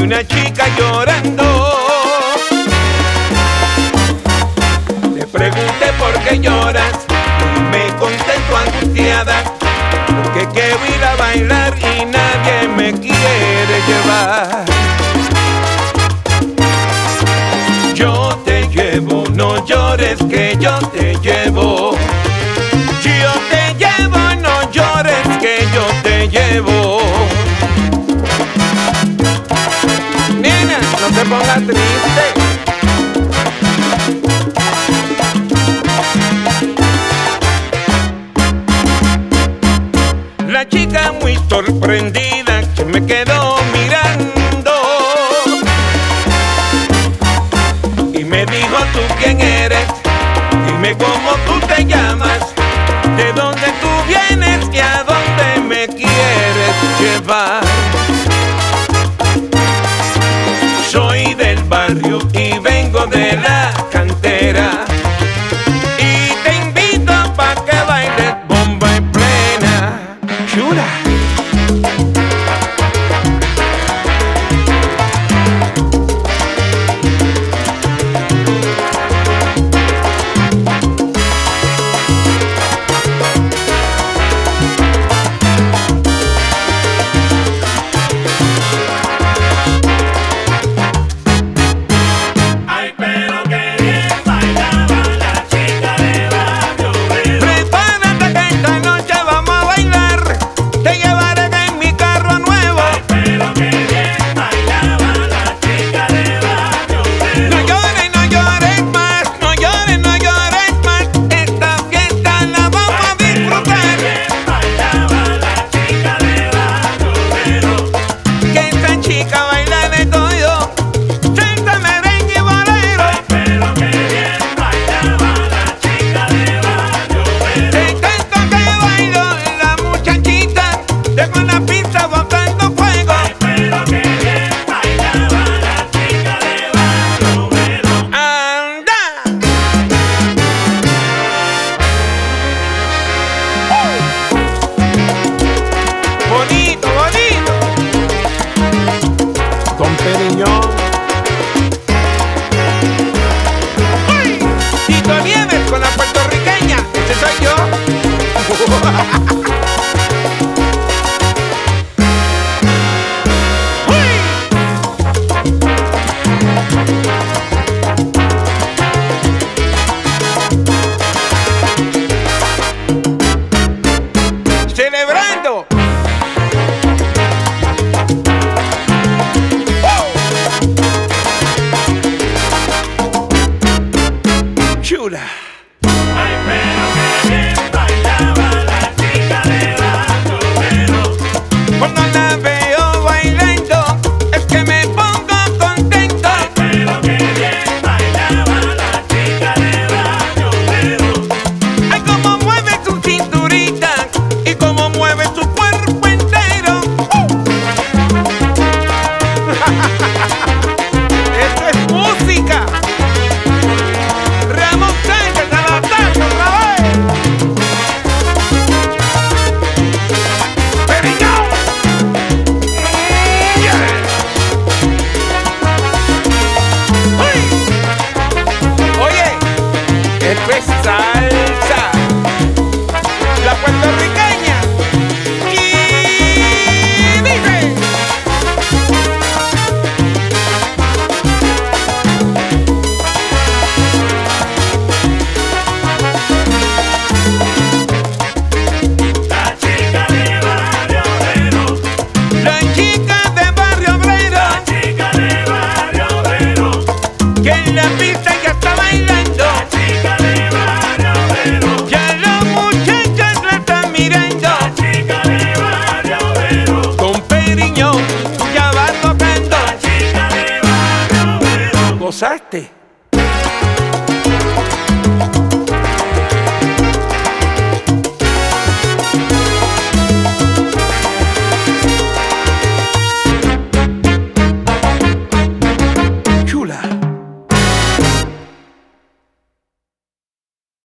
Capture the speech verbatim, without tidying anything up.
una chica llorando. Le pregunté por qué lloras y me contestó angustiada, porque quiero ir a bailar y nadie me quiere llevar. Yo te llevo, no llores que yo te llevo. Yo te llevo, no llores que yo te llevo. Nena, no te pongas triste. La chica muy sorprendida que me quedó mirando y me dijo: ¿tú quién eres? Dime cómo tú te llamas, de dónde tú vienes y a dónde me quieres llevar. Soy del barrio y vengo de la cantera y te invito pa' que bailes bomba en plena. Chula. Tito Nieves con la puertorriqueña, ese soy yo. Celebrando. Chula. Ay, pero que bien bailaba la chica de Barrio Obrero. Cuando la veo bailando es que me pongo contento. Ay, pero que bien bailaba la chica de Barrio Obrero. Ay, cómo mueve su cinturita y cómo mueve su cuerpo entero. Esto es música. Esto es salsa, la puertorriqueña. Y dice: La chica de Barrio Obrero. la chica de Barrio Obrero. La chica de Barrio Obrero. Que en la pista ya está bailando. La chica de Barrio Obrero. Ya los muchachos la están mirando. La chica de Barrio Obrero. Con Periñón ya va tocando. La chica de Barrio Obrero. ¿Gozaste?